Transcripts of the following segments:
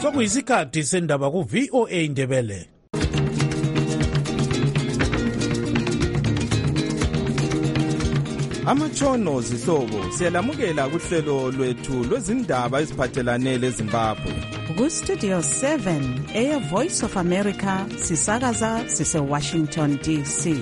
Sokuyisikhathi sendaba ku VOA Indebele. Amatshono zihlobo siyalamukela kuhlelo lwethu lwezindaba eziphathelane leZimbabwe. Ku Studio 7 Air Voice of America sisakaza sise Washington DC.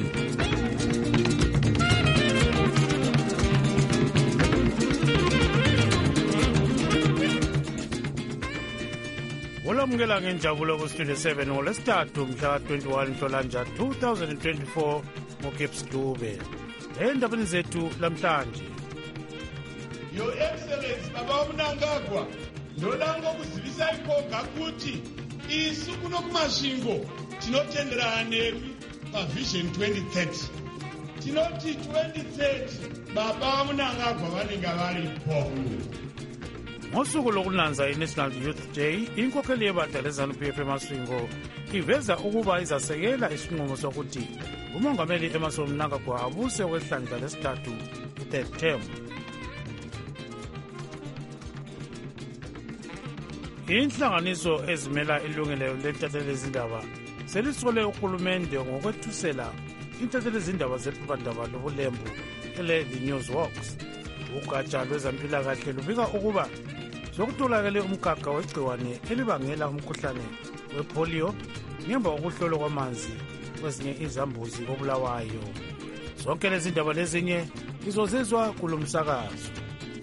Olamukela ngenjabulo ku Studio 7 ngolesithathu mhla 21 Nhlolanja 2024 ngoGibbs Dube. Endabeni zethu lamhlanje. Your Excellency Baba Mnangagwa ndolanga kuzivisa ikhonga kuti isu kuno kumashingo tinotenderana nevi pavision 2030. Tinoti 2030 Baba Mnangagwa vanenge varipo. Ngosuku lokunanza iNational Youth Day, inkokheli yebandla leZANU-PF eMasvingo iveza ukuba izasekela isinqumo sokuthi umongameli Emmerson Mnangagwa abuse kwehlandla lesithathu ku-third term. Inhlanganiso ezimela ilungelo lentathelezindaba selisole uhulumende ngokwethusela intathelezindaba zephephandaba lobulembu ele-The Newsworks. Ugatsha lwezempilakahle lubika ukuba sokutholakele umkhakha wegciwane elibangela umkhuhlane wepolio ngemva kokuhlolwa kwamanzi kwezinye izambuzi koBulawayo. Zonke lezi ndaba lezinye izozizwa kulo msakazo.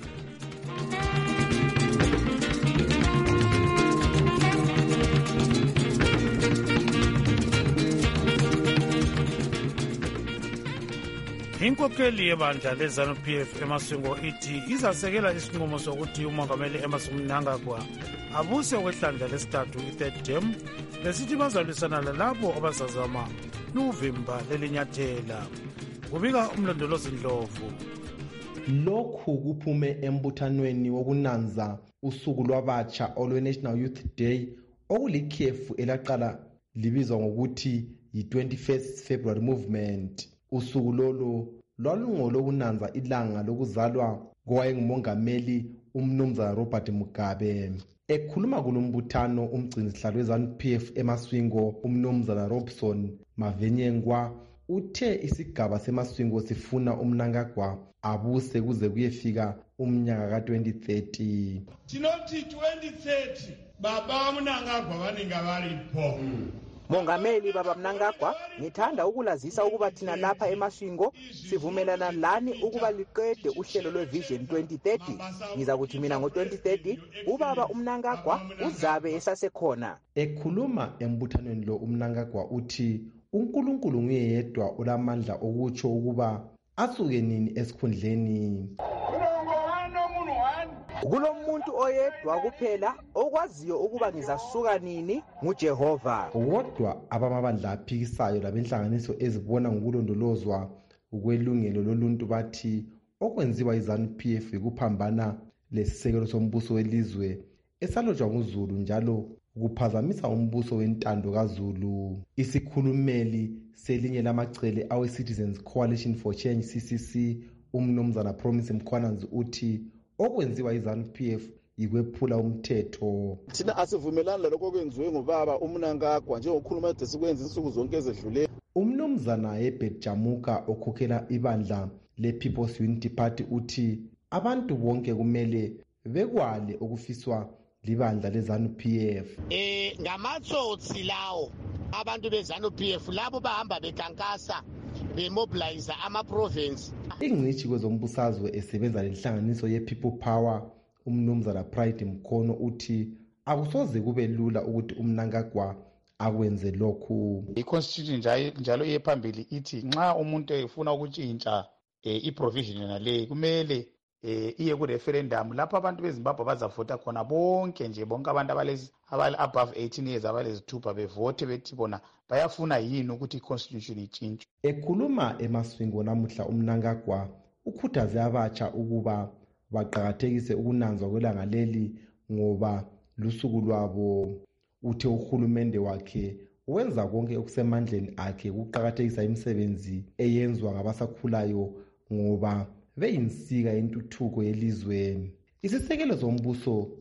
Inkokheli yebandla leZANU-PF eMasvingo ithi izasekela isinqumo sokuthi umongameli Emmerson Mnangagwa abuse kwehlandla lesithathu i-third term, besithi bazalwisana lalabo abazazama n'uvimba lelinyathela. Kubika umlondolozi Ndlovu. Lokhu kuphume embuthanweni wokunanza usuku lwabatsha olwe-National Youth Day okulikhefu elaqala libizwa ngokuthi yi-21st February Movement. Usuku lolo lwalungolokunanza ilanga lokuzalwa kowayengumongameli umnumzana Robert Mugabe. Ekhuluma kulombuthano umgcinisihlalo weZANU-PF eMasvingo umnumzana Robson Mavenyengwa uthe isigaba seMasvingo sifuna uMnangagwa abuse kuze kuyefika umnyaka ka-2030. Tinoti 2030 Baba Mnangagwa vanenge varipo. Mongameli Baba Mnangagwa, ngithanda ukulazisa ukuba thina lapha eMasvingo sivumelana lani ukuba liqede uhlelo lweVision 2030. Ngizakuthi mina ngo-2030 ubaba uMnangagwa uzabe esasekhona. Ekhuluma embuthanweni lo uMnangagwa uthi uNkulunkulu nguye yedwa olamandla okutsho ukuba asuke nini esikhundleni. Kulomuntu oyedwa kuphela okwaziyo ukuba ngizasuka nini nguJehova. Kodwa abamabandla aphikisayo labenhlanganiso ezibona ngokulondolozwa ukwelungelo loluntu bathi okwenziwa iZANU-PF ukuphambana lesisekelo sombuso welizwe esalotshwa nguZulu njalo ukuphazamisa umbuso wentando kaZulu. Isikhulumeli selinye lamacele awe-Citizens Coalition for Change CCC umnumzana Promise Mkhwananzi uthi okwenziwa iZANU-PF ikwephula umthetho. Thina asivumelani lalokho okwenziwe ngobaba uMnangagwa njengokhuluma ede sikwenza insuku zonke ezedlule. Umnumzana Herbert Jamuka okhokhela ibandla le-People's Unity Party uthi abantu bonke kumele bekwale okufiswa libandla leZANU-PF. Ngamatsotsi lawo abantu beZANU-PF labo bahamba bekankasa bemobilize ama-province. Ingcitshi kwezombusazwe esebenza lenhlanganiso ye-People Power umnumzana Pride Mkhono uthi akusoze kube lula ukuthi uMnangagwa akwenze lokhu. I-Constitution njalo iyephambili ithi nxa umuntu efuna ukutshintsha i-provision yonaleyi kumele iye ku-referendum lapho abantu beZimbabwe bazavota khona bonke nje bonke abantu abale-above 18 years abalezithupha bevote bethi bona bayafuna yini ukuthi i-constitution itshintshwe. Ekhuluma eMasvingo namuhla uMnangagwa ukhuthaze abatsha ukuba baqakathekise ukunanzwa kwelanga leli ngoba lusuku lwabo. Uthe uhulumende wakhe wenza konke okusemandleni akhe ukuqakathekisa imisebenzi eyenzwa ngabasakhulayo ngoba beyinsika yentuthuko yelizwe. Isisekelo sombuso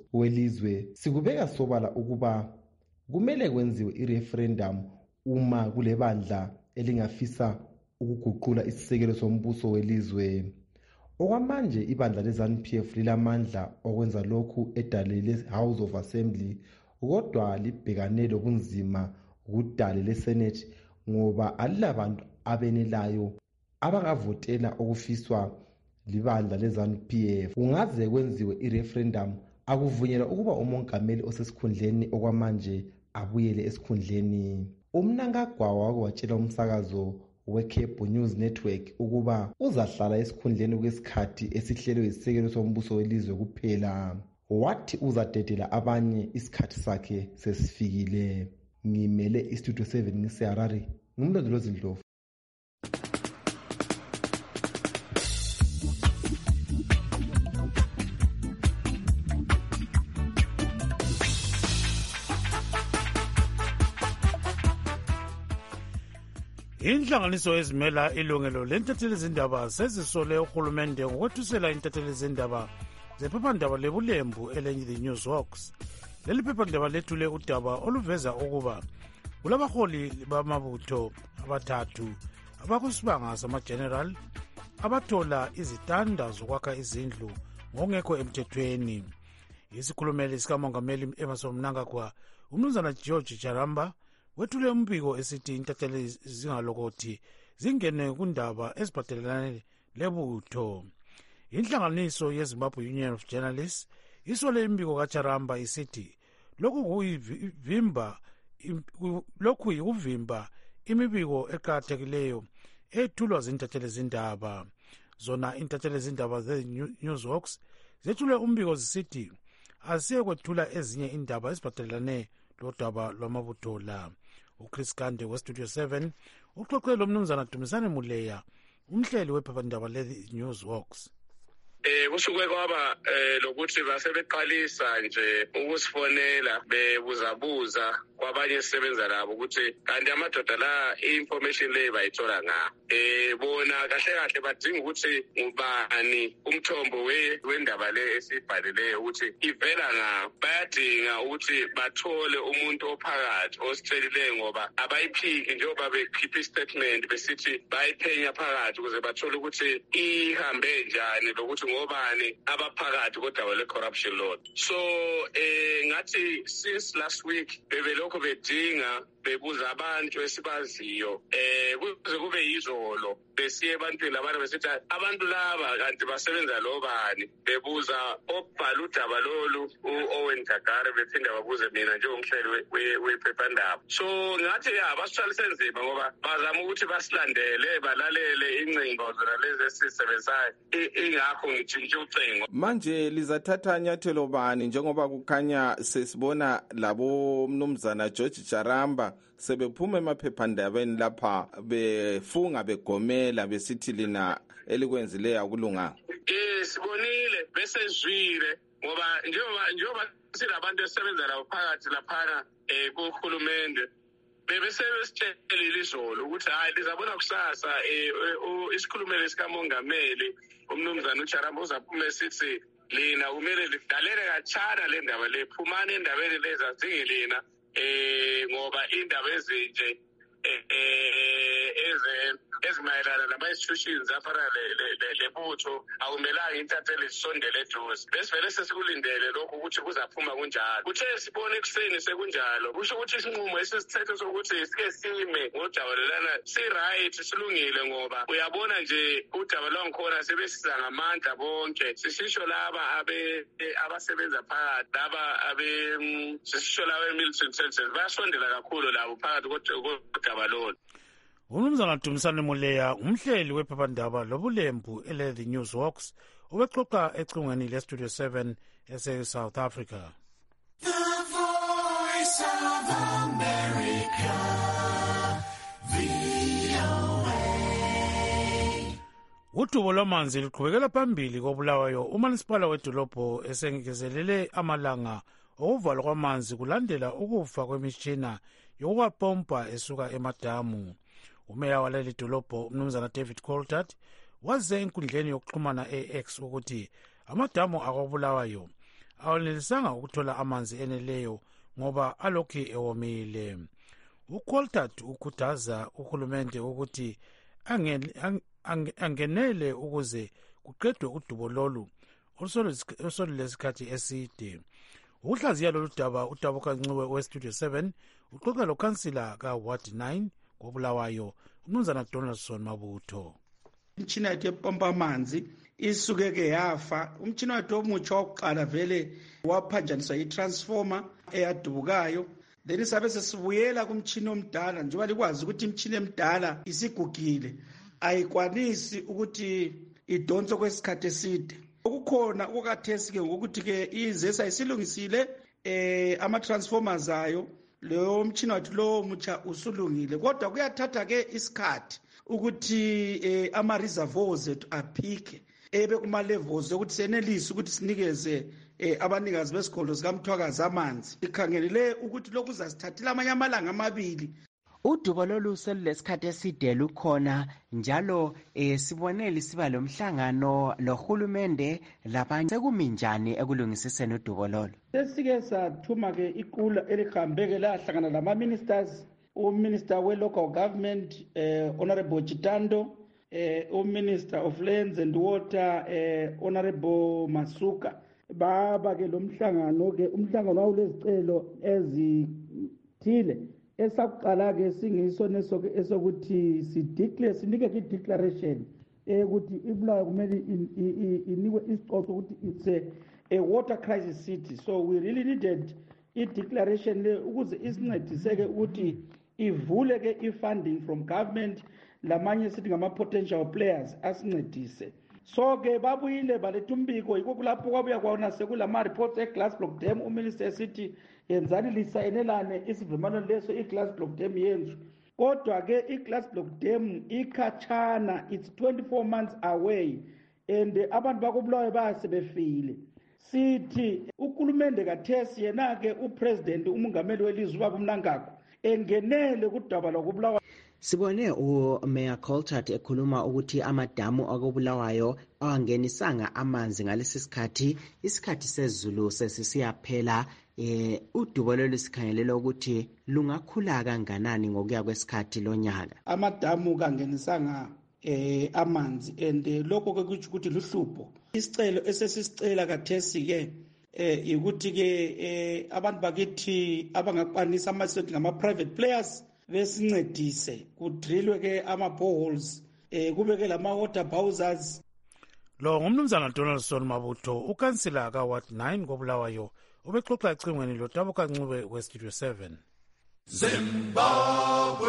welizwe sikubeka sobala ukuba kumele kwenziwe ireferendum uma kule bandla elingafisa ukuguqula isisekelo sombuso welizwe. Okwamanje ibandla le-ZANU-PF lilamandla okwenza lokhu edale le-House of Assembly, kodwa libhekane lobunzima kudale le-Senate ngoba alilabantu abenelayo abangavotela okufiswa libandla le-ZANU-PF. Kungaze kwenziwe ireferendum akuvunyelwa ukuba umongameli osesikhundleni okwamanje abuyele esikhundleni. UMnangagwa wake watshela umsakazo weCable News Network ukuba uzahlala esikhundleni kwesikhathi esihlelwe isisekelo sombuso welizwe kuphela. Wathi uzadedela abanye isikhathi sakhe sesifikile. Ngimele iStudio 7 ngiseHarare, ngumlondolozi Ndlovu. Inhlanganiso ezimela ilungelo lentethelezindaba sezisole uhulumende ngokwethusela intethelezindaba zephephandaba lebulembu The Newswalks. Leli phephandaba lethule udaba oluveza ukuba kulabaholi bamabutho abathathu abakusibanga sama-general abathola izitanda zokwakha izindlu ngokungekho emthethweni. Isikhulumeli sikamongameli Emmerson Mnangagwa, uMnumzana George Charamba, wethule umbiko esithi intatheli zingalokothi zingene kundaba ezibhadelelane lebutho. Inhlanganiso yeZimbabwe Union of Journalists isole imbiko kaCharamba isithi lokhu yikuvimba imibiko eqakathekileyo ethulwa zintatheli zindaba. Zona intatheli zindaba ze-Newswalks zethule umbiko zisithi asiye kwethula ezinye indaba ezibhadelelane lodaba lwamabutho la. uChris Kande weStudio 7 uxoxele uMnumzana Dumisane Muleya, umhleli wephephandaba le-Newswalks. Kusuke kwaba lokuthi basebeqalisa nje ukusifonela bebuzabuza kwabanye sisebenza labo ukuthi kanti amadoda la i-information le bayithola nga bona kahle badinga ukuthi ngubani umthombo wendaba le esibhalileyo ukuthi ivela nga. Bayadinga ukuthi bathole umuntu ophakathi ositshelileyo ngoba abayiphiki njengoba bekhipha istatement besithi bayiphenya phakathi ukuze bathole ukuthi ihambe njani lokuthi ngobani abaphakathi kodaba le-corruption law. So ngathi since last week bebelokho bedinga bebuza abantu esibaziyo kuze kube yizolo besiye ebantwini abantu besithi abantu laba kanti basebenza lobani, bebuza okubhala udaba lolu u-Owen Gagare bephinde babuze mina njengomhleli wephephandaba. So ngathi basithwalise nzima ngoba bazama ukuthi basilandele balalele ingcingo zona lezi esisebenzayo, ingakho ngitshintshe ucingo. Manje lizathatha nyathelo bani njengoba kukhanya sesibona labo Mnumzana George Charamba sebephuma emaphephandabeni lapha befunga begomela besithi lina elikwenzileyo akulunganga? Sibonile bese zwile ngoba njengoba silabantu esisebenza labo phakathi laphana kuhulumende bebesebesitshelile izolo ukuthi hayi lizabona kusasa isikhulumeli sikamongameli uMnumzana uCharamba uzaphuma esithi lina kumele lidalele katshana le ndaba le, phumani endabeni leza zingelina ngoba indaba ezinje ezimayelana nama-institutions afana lebutho akumelanga intatheli zisondele eduze. Besivele sesikulindele lokhu ukuthi kuzaphuma kunjalo. Kuthe sibone ekuseni sekunjalo kusho ukuthi isinqumo esisithethe sokuthi sike sime ngodabalelana si-right silungile ngoba uyabona nje udaba lwangikhona sebesiza ngamandla bonke. Sisisho laba abasebenza phakathi laba sisisho laba e-military intelligence bayasondela kakhulu labo phakathi kodaba lolu. uMnumzana Dumisane Muleya, umhleli wephephandaba lobulembu The Newswalks, ubexoxa ecingweni leStudio 7 South Africa. The Voice of America, VOA. Udubo lwamanzi luqhubekela phambili koBulawayo. Umasipala wedolobho esengezelele amalanga okuvalwa kwamanzi kulandela ukufa kwemishina yokuwapompa esuka emadamu. Umeya waleli dolobho uMnumzana David Coltart waze enkundleni yokuxhumana eX ukuthi amadamu akwaBulawayo awanelisanga ukuthola amanzi eneleyo ngoba alokhu ewomile. uCoulthard ukhuthaza uhulumende ukuthi angenele ukuze kuqedwe udubo lolu olulesikhathi eside. Ukuhlaziya lolu daba uDabukancube weStudio 7 uxoxa lokhansila kaWard 9 koBulawayo uMnumzana Donaldson Mabutho. Imtshina yethu epompa amanzi isuke yafa. Umtshina wethu omutsha wokuqala vele waphanjaniswa itransformer eyadubukayo, then sabe sesibuyela kumtshina omdala njengoba likwazi ukuthi imtshina emdala isigugile ayikwanisi ukuthi idonse kwesikhathi eside. Okukhona okukathesi ngokuthi izesa isilungisile ama-transformers ayo, leyo mtshina wethu lo mutsha usulungile, kodwa kuyathatha isikhathi ukuthi ama-reservoirs ethu aphike ebe kuma-levels ukuthi senelise ukuthi sinikeze abanikazi besikolo sikamthwakazi amanzi. Ikhangelele ukuthi lokhu kuzasithathela amanye amalanga amabili. Udubo lolu selulesikhathi eside lukhona njalo sibonele siba lomhlangano lohulumende labanye. Sekumi njani ekulungisiseni udubo lolu? Sesike sathuma iqula elihambe lahlangana lama-ministers, uMinister we-Local Government Honorable Chitando, uMinister of Lands and Water Honorable Masuka. Baba lo mhlangano umhlangano wawulezicelo ezithile. Esakuqala singisona esokuthi sinike i-declaration ukuthi iBulawayo kumele inikwe isicoco ukuthi it's a water crisis city. So we really needed i-declaration le ukuze isincediseke ukuthi ivule i-funding from government lamanye sithi ngama-potential players asincedise. So babuyile baletha umbiko, yikho kulapho kwabuya kwaona sekulama-reports e-Glass Block Dam. Uminister esithi yenzani lisayinelane isivumelwano leso i-Glass Block Dam yenzu, kodwa i-Glass Block Dam ikhatshana, it's 24 months away and abantu bakoBulawayo bayasebefile. Sithi ukhulumende kathesi yena upresident umongameli welizwe ubaba uMnangagwa engenele kudaba lokuBulawayo. Sibone uMayor Coulthard ekhuluma ukuthi amadamu akoBulawayo awangenisanga amanzi ngalesi sikhathi, isikhathi sezulu sesisiyaphela. Udubo lolu sikhangelela ukuthi lungakhula kanganani ngokuya kwesikhathi lonyaka. Amadamu kangenisanga amanzi and lokho kuthi ukuthi luhlupho. Isicelo esesisicela kathesi ukuthi abantu bakithi abangakwanisa amasenti ngama-private players besincedise kudrilwe ama-boreholes kube lama-water bowsers. Lo ngumnumzana Donaldson Mabutho, ukansila kaWard 9 koBulawayo, ubexoxa ecingweni loDabukancube weStudio 7. Zimbabwe.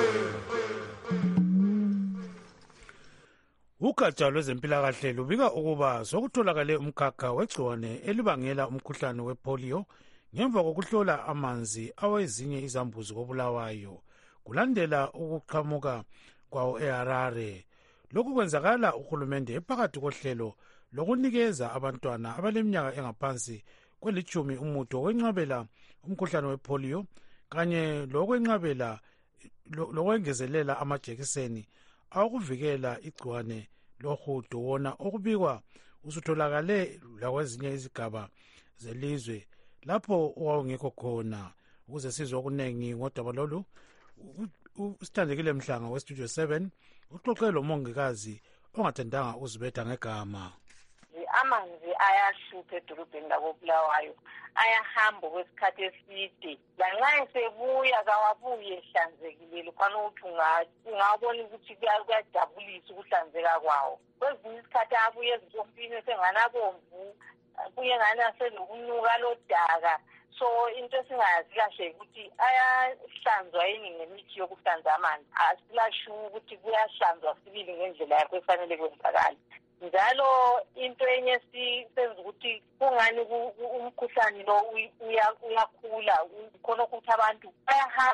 Ugatsha lwezempilakahle lubika ukuba sokutholakale umkhakha wegciwane elibangela umkhuhlane wepolio ngemva kokuhlola amanzi awezinye izambuzi koBulawayo kulandela ukuqhamuka kwawo eHarare. Lokhu kwenzakala uhulumende ephakathi kohlelo lokunikeza abantwana abaleminyaka engaphansi kwelitshumi umuthi wokwenqabela umkhuhlane wepolio kanye lokwengezelela amajekiseni awokuvikela igciwane lohudo, wona okubikwa usutholakale lakwezinye izigaba zelizwe lapho owawungekho khona. Ukuze sizwe okuningi ngodaba lolu, usithandekile Mhlanga weStudio 7 uxoxe lomongikazi ongathandanga uzibetha ngegama. Amanzi ayahlupha edolobheni lakoBulawayo, ayahamba kwesikhathi eside, lanxa esebuya kawabuye ehlanzekile. Lokwana ukuthi ungabona ukuthi kuyajabulisa ukuhlanzeka kwawo. Kwezinye isikhathi abuye ezimpompini esenganabomvu, abuye ngani aselokunuka lodaka. So into esingayazi kahle ukuthi ayahlanzwa yini ngemithi yokuhlanza amanzi. Asilasho ukuthi kuyahlanzwa sibili ngendlela yakho efanele kwenzakala. Njalo into enye senza ukuthi kungani umkhuhlane lo uyakhula khona ukuthi abantu bayahamba kakhulu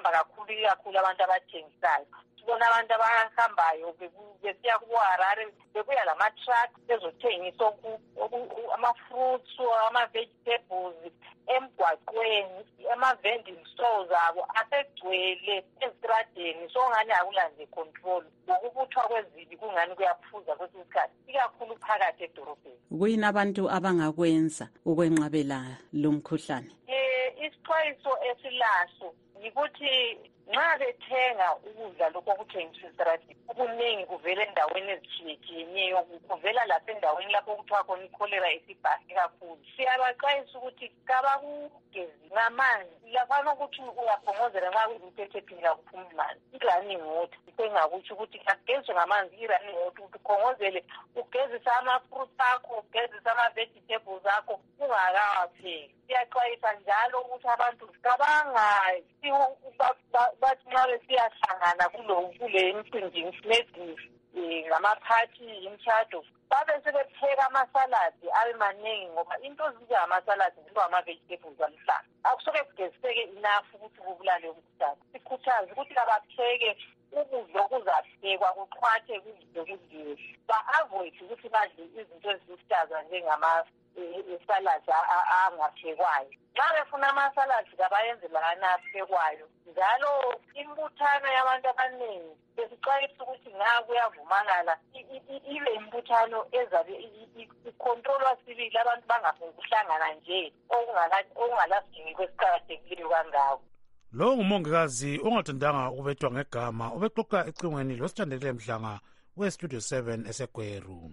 ikakhulu abantu abathengisayo. Sibona abantu abahambayo besiya kuHarare bebuya lama-truck bezothengisa ama-fruits, ama-vegetables emgwaqweni, ama-vending stores abo asegcwele ezitradeni, so ngani akula nje control. Ngokubuthwa kwezibi kungani kuyaphuza kwesinye isikhathi, ikakhulu phakathi edorobheni. Kuyini abantu abangakwenza ukwenqabela lo mkhuhlane? Isixwayiso esilaso yikuthi nxa bethenga ukudla lokho okuthengiswa esitradini, okuningi kuvela endaweni ezitshiyetshiyeneyo, kuvela lapha endaweni lapho kuthiwa khona ikholera isibhahe kakhulu. Siyabaxwayisa ukuthi kabakugezi ngamanzi, lafana ukuthi uyaphongozela nxa kuyimthethephini kakuphuma manzi, i-running water. Sengakutsho ukuthi kageziswe ngamanzi i-running water, ukuthi ukhongozele ugezise ama-fruits akho, ugezise ama-vegetables akho ungakawapheki. Siyaxwayisa njalo ukuthi abantu kabangayi bathi nxa besiyahlangana kule imicimbi ngamaphathi, imishado, babe sebepheka amasaladi abe maningi, ngoba into zinjengamasaladi ziba ama-vegetables aluhlaza. Akusoke kugeziseke enough ukuthi kubulale umkhuhlane. Sikhuthaza ukuthi abapheke ukudla okuzaphekwa, kuxhwathe kudle kudliwe. Ba-avoid ukuthi badle izinto eziluhlaza njengama-saladi angaphekwayo. Nxa befuna amasaladi kabayenze lana aphekwayo. Njalo imbuthano yabantu abaningi besixwayisa ukuthi kuyavumakala ibe imbuthano ezabe ikontrolwa sibili, abantu bangafuni ukuhlangana nje okungalasidingi kwesiqakathekileyo kangako. Lo ngumongikazi ongathandanga ukubethwa ngegama ubexoxa ecingweni losithandele Mhlanga weStudio 7 eseGweru.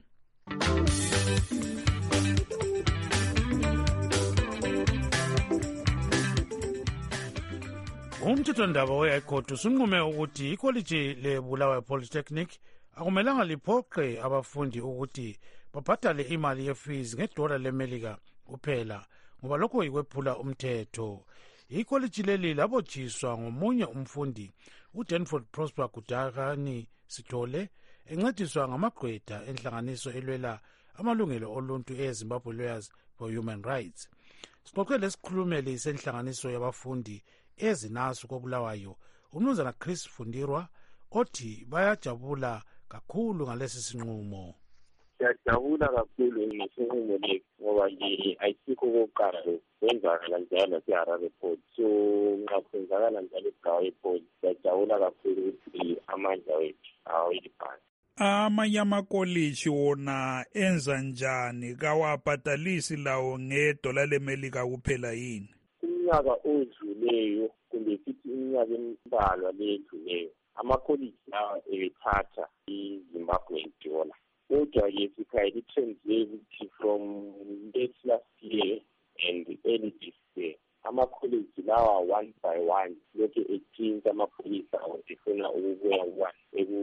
Umthethwandaba we-High Court usunqume ukuthi ikholiji leBulawayo Polytechnic akumelanga liphoqe abafundi ukuthi babhadale imali ye-fees ngedola leMelika kuphela, ngoba lokho yikwephula umthetho. Ikholiji leli labotshiswa ngomunye umfundi uDanford Prosper Kudakani Sithole, encediswa ngamagqwetha enhlanganiso elwela amalungelo oluntu eZimbabwe Lawyers for Human Rights. Sixoxe lesikhulumeli senhlanganiso yabafundi ezinasu koBulawayo, umnumzana Chris Fundirwa, othi bayajabula kakhulu ngalesi sinqumo. Siyajabula kakhulu ngesinqumo lesi ngoba nje ayisikho okokuqala kwenzakala njalo naseHarare Port. So nxa kwenzakala njalo eGawe Port siyajabula kakhulu ukuthi amandla wethu aweliphansi. Amanye amakoliji wona enza njani, kawabhadalisi lawo ngedola leMelika kuphela yini? Umnyaka odluleyo kumbe sithi iminyaka embalwa ledluleyo amakoliji lawa ebethatha iZimbabwean dollar. Kodwa-ke sikhayela i-trend le ukuthi from late last year and early this year amakholiji lawa one by one lokhu etshintsha amapholisa efuna ukubuya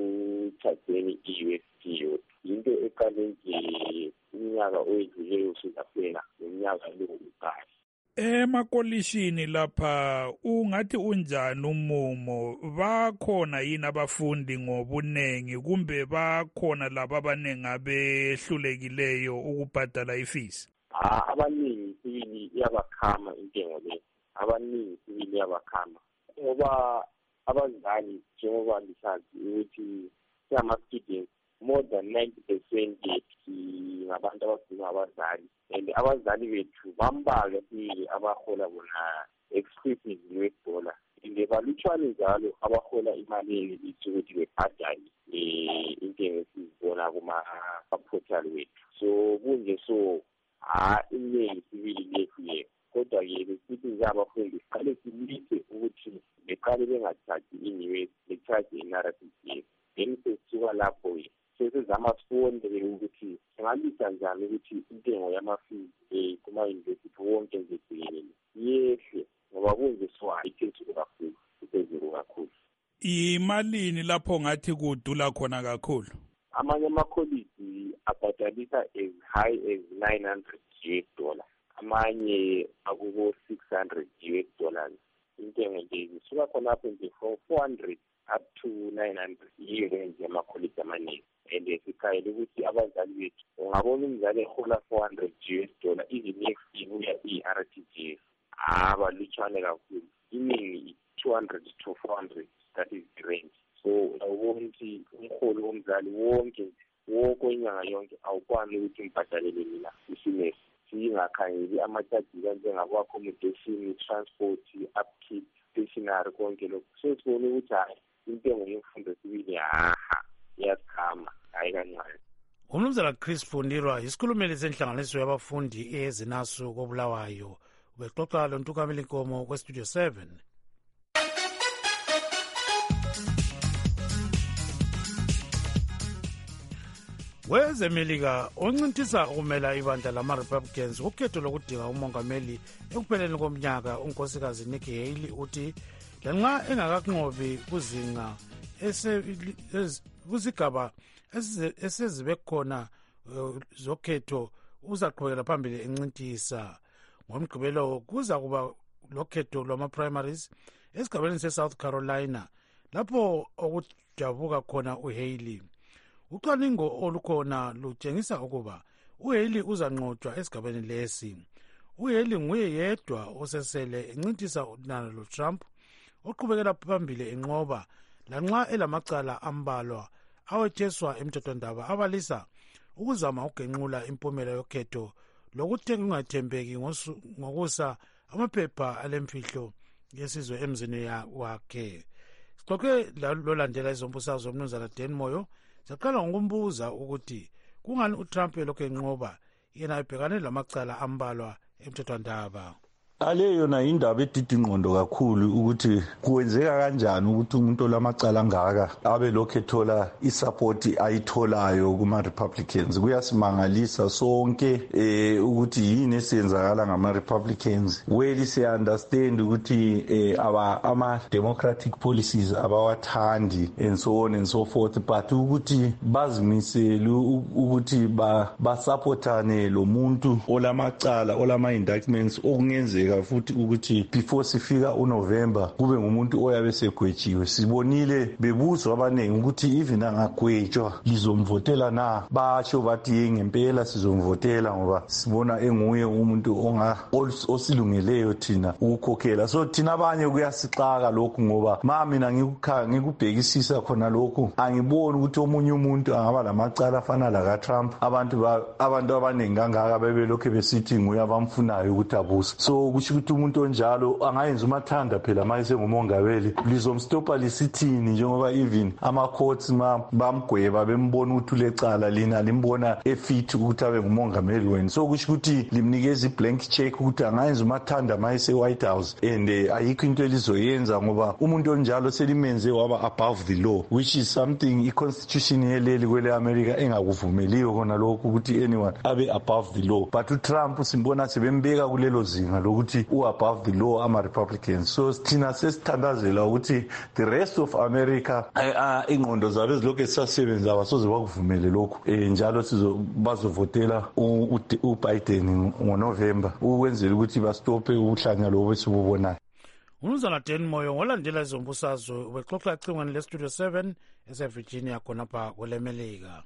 ekuthazeni i-USD. Yinto eqale nje umnyaka oyedluleyo usuzaphela nomnyaka lo uqala. Emakolishini lapha ungathi unjani umumo? Bakhona yini abafundi ngobunengi kumbe bakhona laba abanengi abehlulekileyo ukubhadala ifees? Abaningi sibili iyabakhama intengo le, abaningi sibili iyabakhama ngoba abazali njengoba lisazi ukuthi ama-students more than 90% yethu ngabantu abadinga abazali, and abazali bethu bambalwa sibili abahola bona exclusive US dollar, and balutshwane njalo abahola imali elithi ukuthi bebhadale intengo esizibona kuma-portal wethu. So kunje so iningi sibili lethu ye, kodwa-ke besithi nje abafundi siqale silise ukuthi beqale bengathathi i-US, bethathe i-narrative. Then sesisuka lapho-ke sesizama sifondele ukuthi singalisa njani ukuthi intengo yama-fees kuma-university wonke nje jikelele yehle, ngoba kunje so iphezulu kakhulu, iphezulu kakhulu. Imalini lapho ngathi kudula khona kakhulu? Amanye amakholiji abhadalisa as high as $900, amanye akubo-$600. Intengo nje zisuka khonapho nje from 400 up to 900 yiyo range yamakholiji amaningi. And sikhayela ukuthi abazali bethu ungabona umzali ehola $400 even next ibuya i-RTGS balutshwane kakhulu. Iningi 200 to 400, that is the range. So awubona ukuthi umholi womzali wonke inyanga yonke awukwani ukuthi umbhadalele mina isimesi. Singakhangeli ama-charges njengabo-accommodation, transport, upkeep, stationary konke lokho. So sibone ukuthi hayi intengo yemfundo sibili iyasikhama hayi kancane. Umnumzana Chris Fundirwa isikhulumeli senhlanganiso yabafundi ezinasu koBulawayo ubexoxa lo Ntukamela Nkomo kweStudio 7. Wezemelika oncintisa ukumela ibandla lama-Republicans ukhetho lokudinga umongameli ekupheleni komnyaka unkosikazi Nikki Haley uthi lanxa engakakunqobi kuzinga kuzigaba esezibe khona zokhetho uzaqhubekela phambili encintisa. Ngomgqibelo kuza kuba lokhetho lwama-primaries esigabeni se-South Carolina lapho okudabuka khona uHaley. Ucwaningo olukhona lutshengisa ukuba uHaley uzanqotshwa esigabeni lesi. uHaley nguye yedwa osesele encintisa uNana loTrump oqhubekela phambili enqoba lanxa elamacala ambalwa awetheswa emthethwandaba abalisa ukuzama ugenqula impumela yokhetho lokuthe kungathembeki ngokusa amaphepha alemfihlo yesizwe emzini wakhe. Sixoxe lolandela izombusazwe umnumzana Dan Moyo saqala ngokumbuza ukuthi kungani uTrump elokhu enqoba yena ebhekane lamacala ambalwa emthethwandaba. Ale yona indaba edidi ingqondo kakhulu ukuthi kuwenzeka kanjani ukuthi umuntu olamacala angaka abe lokho ethola isupport ayitholayo kuma Republicans. Kuyasimangalisa sonke ukuthi yini esenzakala ngama Republicans. Well se understand ukuthi ama democratic policies abawathandi and so on and so forth, but ukuthi bazimisele ukuthi basupportane lo muntu olamacala olama indictments okungenzeka futhi ukuthi before sifika uNovember kube ngumuntu oyabe segwetshiwe. Sibonile bebuzwa abaningi ukuthi even angagwetshwa lizomvotela na, basho bathi ngempela sizomvotela ngoba sibona enguye umuntu osilungeleyo thina ukukhokhela. So thina abanye kuyasixaka lokhu ngoba mina ngikubhekisisa khona lokhu angiboni ukuthi omunye umuntu angaba lamacala afana la ka Trump abantu abaningi kangaka bebelokho besithi nguye abamfunayo ukuthi abuse. So kusho ukuthi umuntu onjalo angayenza umathanda phela mayise ngumongameli lizomstopa lisithini njengoba even ama courts bamgweba bembona ukuthi ulecala lina limbona efit ukuthi abe ngumongameli wena. So kusho ukuthi limnikeza iblank check ukuthi angayenza umathanda mayise White House and ayikho into elizoyenza ngoba umuntu onjalo selimenze waba above the law, which is something i-constitution yeleli kwele America engakuvumeliyo khona lokhu ukuthi anyone abe above the law. But uTrump simbona sebembeka kulelo zinga lokuthi above the law ama-Republicans. So thina sesithandazela ukuthi the rest of America ingqondo zabo ezilokhu ezisasebenza abasoze bakuvumele lokhu njalo bazovotela uBiden ngoNovember ukwenzela ukuthi bastope ubuhlanya lobo esibubonayo. Umnumzana Dan Moyo ngolandela izombusazwe ubexoxa ecingweni leStudio 7 eseVirginia khonapha kwelemelika.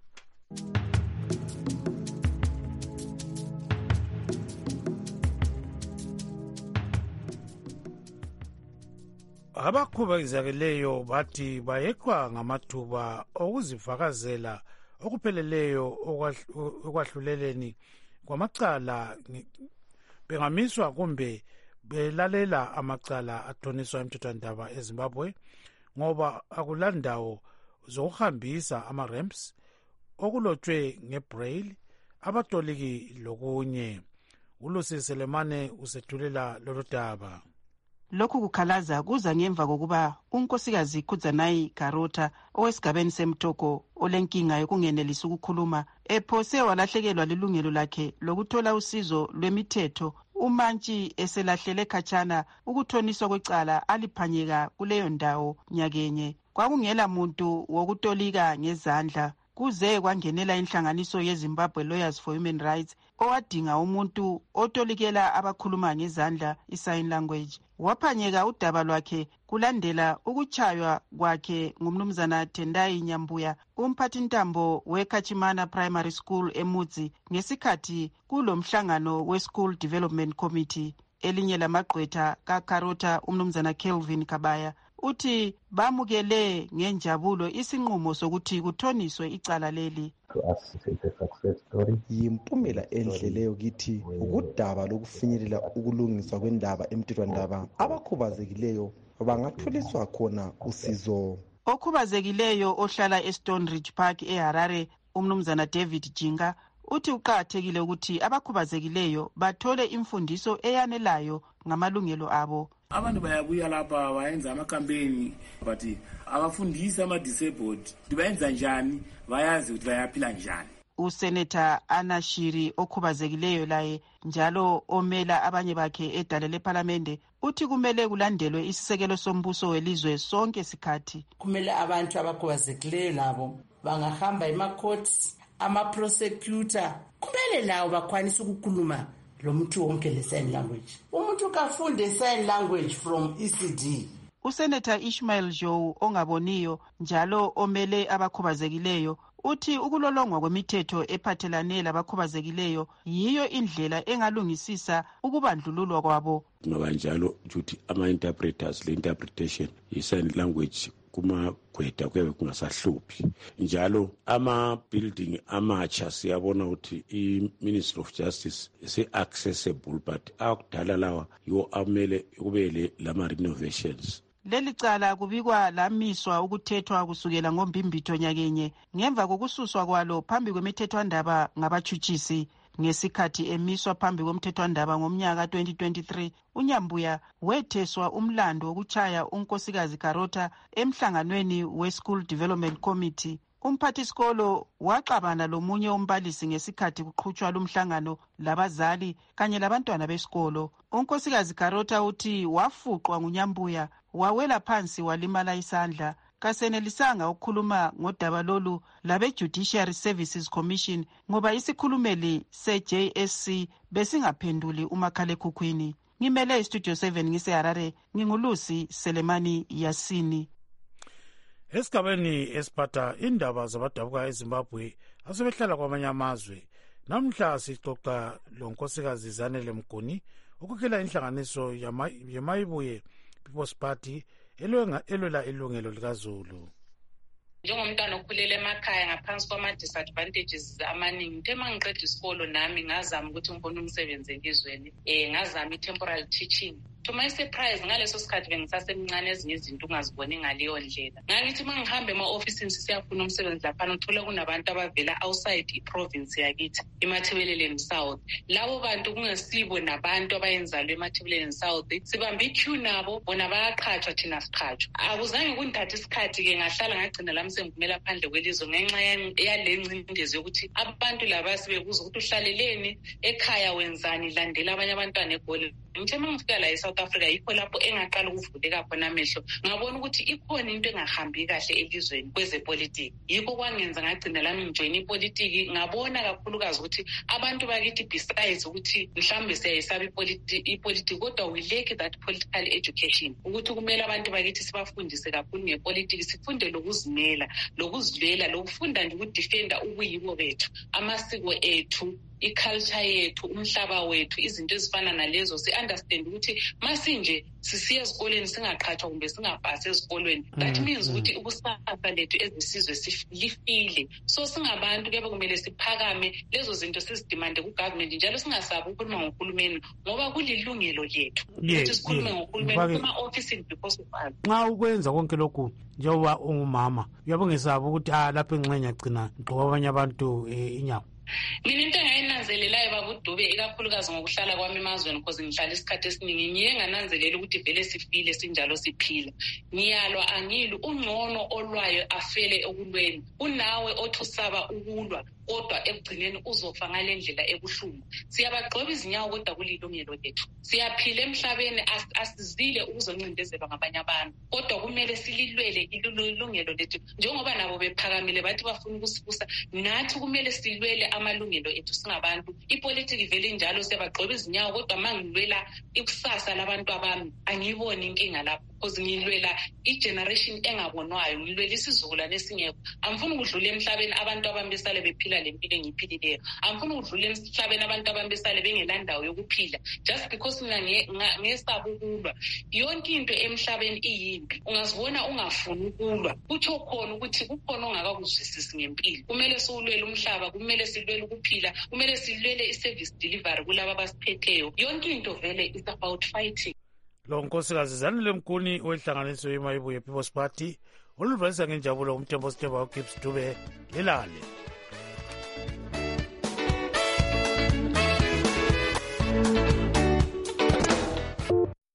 Abakhubazekeleyo bathi bayeqwa ngamathuba okuzifakazela okupheleleyo okwahluleleni kwamacala bengamiswa kumbe belalela amacala athoniswa emthethwandaba eZimbabwe ngoba akulandawo zokuhambisa ama-ramps okulotshwe ngebraille abatoliki lokunye. uLucy Selemane usethulela lolu daba. Lokhu kukhalaza kuza ngemva kokuba unkosikazi Kudzanayi Garota owesigabeni semtoko olenkinga yokungenelisa ukukhuluma ephose walahlekelwa lilungelo lakhe lokuthola usizo lwemithetho umantshi eselahlele khatshana ukuthoniswa kwecala aliphanyeka kuleyo ndawo nyakenye. Kwakungela muntu wokutolika ngezandla kuze kwangenela inhlanganiso yeZimbabwe Lawyers for Human Rights owadinga umuntu otolikela abakhuluma ngezandla i-sign language. Waphanyeka udaba lwakhe kulandela ukutshaywa kwakhe ngumnumzana Tendai Nyambuya umphathintambo weKachimana Primary School eMudzi ngesikhathi kulomhlangano we-School Development Committee. elinye lamagqwetha kaKarota umnumzana Kelvin Kabaya uthi bamukele ngenjabulo isinqumo sokuthi kuthoniswe icala leli. Yimpumela enhle leyo kithi ukudaba lokufinyelela ukulungiswa kwendaba emthethwandaba abakhubazekileyo bangatholiswa khona usizo. Okhubazekileyo ohlala eStone Ridge Park eHarare umnumzana David Jinga uthi uqathekile ukuthi abakhubazekileyo bathole imfundiso eyanelayo ngamalungelo abo. Abantu bayabuya lapha bayenza ama-campaign but abafundisi ama-disabled bayenza njani, bayazi ukuthi bayaphila njani. Usenator Anna Shiri okhubazekileyo laye njalo omela abanye bakhe edale leParliament uthi kumele kulandelwe isisekelo sombuso welizwe sonke sikhathi. Kumele abantu abakhubazekileyo labo bangahamba ema-courts, ama-prosecutor kumele lawo bakwanisa ukukhuluma lo muntu wonke le-sign language. Umuntu kafunde sign language from ECD. Usenator Ishmael Joe ongaboniyo njalo omele abakhubazekileyo uthi ukulolongwa kwemithetho ephathelane labakhubazekileyo yiyo indlela engalungisisa ukubandlululwa kwabo. Ngabanjalo ukuthi ama-interpreters le-interpretation yi-sign language kumagqwetha kuyabe kungasahluphi. Njalo ama-building amatsha siyabona ukuthi i-Ministry of Justice ise-accessible but akudala lawa yiwo amele kube lama-renovations. Leli cala kubikwa lamiswa ukuthethwa kusukela ngoMbimbitho nyakenye ngemva kokususwa kwalo phambi kwemithethwandaba ngabatshutshisi. Ngesikhathi emiswa phambi komthethwandaba ngomnyaka 2023 uNyambuya wetheswa umlando wokuchaya unkosikazi Karota emhlanganweni we-School Development Committee. Umphathisikolo waxabana lomunye umbalisi ngesikhathi kuqhutshwa lumhlangano labazali kanye labantwana besikolo. Unkosikazi Karota uthi wafuqwa nguNyambuya wawela phansi walimala isandla. Kasenelisanga ukukhuluma ngodaba lolu labe Judiciary Services Commission ngoba isikhulumeli se-JSC besingaphenduli umakhalekhukhwini. Ngimele iStudio 7 ngiseHarare ngingulusi Selemani Yasini. Esigabeni esiphatha indaba zabadabuka eZimbabwe asebehlala kwamanye amazwe. Namhla sixoxa lonkosikazi Zanele Mguni ukukhela inhlanganiso yamayibuye People's Party elwela ilungelo likaZulu. Njengomntwana okhulele emakhaya ngaphansi kwama-disadvantages amaningi ngithe uma ngiqeda isikolo nami ngazama ukuthi ngibone umsebenzi elizweni ngazama i-temporal teaching. To my surprise ngaleso sikhathi bengisasemncane ezinye izinto ungaziboni ngaleyo ndlela. Ngangithi uma ngihamba ema-ofisini sisiyafuna umsebenzi laphana ngithola kunabantu abavela outside i-province yakithi eMathebeleleni South. Labo bantu kungesibo nabantu abayenzalo eMathebeleleni South. Sibambe i-queue nabo bona bayaqhatshwa thina siqhatshwa. Akuzange kundithatha isikhathi-ke ngahlala ngagcina lami sengivumela phandle kwelizwe ngenxa yale ncindezi yokuthi abantu laba sibebuza ukuthi uhlaleleni ekhaya wenzani landela abanye abantwana egoli. Ngithe uma ngifika la eSouth Africa yikho lapho engaqala ukuvuleka khona amehlo ngabona ukuthi ikhona into engahambi kahle elizweni kwezepolitiki. Yikho kwangenza ngagcina lami ngijoyina ipolitiki ngabona kakhulukazi ukuthi abantu bakithi besides ukuthi mhlawumbe siyayisaba ipolitiki kodwa we lack that political education ukuthi kumele abantu bakithi sibafundise kakhulu ngepolitiki sifunde lokuzimela lokuzilwela lokufunda nje ukudefenda ubuyibo bethu amasiko ethu i-culture yethu umhlaba wethu izinto ezifana nalezo si-understand ukuthi masinje sisiye ezikolweni singaqhathwa kumbe singapasi ezikolweni that means ukuthi ukusasa lethu ezisizwe lifile. So singabantu kuyabe kumele siphakame lezo zinto sizidimande ku-government njalo singasabi ukukhuluma ngohulumeni ngoba kulilungelo lethu ukuthi sikhulume ngohulumeni kuma-ofisini because of us. Nxa ukwenza konke lokhu njengoba ungumama uyabe ungesabi ukuthi lapho engxenye agcina ngigqoka abanye abantu inyawo. Mina into engayinanzelelayo babuDube ikakhulukazi ngokuhlala kwami emazweni because ngihlala isikhathi esiningi ngiye ngananzelela ukuthi vele sifile sinjalo siphila. Ngiyalwa angili ungcono olwayo afele okulweni unawe othi usaba ukulwa kodwa ekugcineni uzofa ngale ndlela ebuhlungu. Siyabagqoba izinyawo kodwa kulilungelo lethu. Siyaphila emhlabeni asizile ukuzoncindezelwa ngabanye abantu kodwa kumele sililwele ilungelo lethu njengoba nabo bephakamile bathi bafuna ukusibusa nathi kumele silwele amalungelo ethu singabantu. Ipolitiki vele injalo siyabagqoba izinyawo, kodwa mangilwela ikusasa labantu abami angiyiboni inkinga lapho, because ngilwela i-generation engabonwayo, ngilwela isizukulwane esingekho. Angifuni ukudlula emhlabeni abantu abami besale bephila le mpilo engiyiphilileyo. Angifuni ukudlula emhlabeni abantu abami besale bengelandawo yokuphila just because ngesaba ukulwa. Yonke into emhlabeni iyimpi, ungazibona ungafuni ukulwa kutsho khona ukuthi kukhona ongakakuzwisisi ngempilo. Kumele siwulwele umhlaba, kumele silwele ukuphila, kumele silwele i-service delivery kulaba abasiphetheyo. Yonke into vele is about fighting. Lo nkosikazi Zanele Mkuni wenhlanganiso yeMayibuye People's Party oluvalisa ngenjabulo umthembo Sithemba uGibbs Dube lelale.